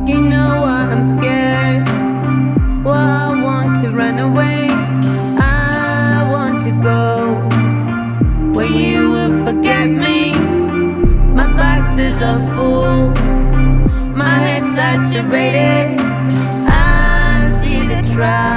You know why I'm scared. Well, I want to run away. I want to go where you will forget me. My boxes are full, my head's saturated. I see the trial.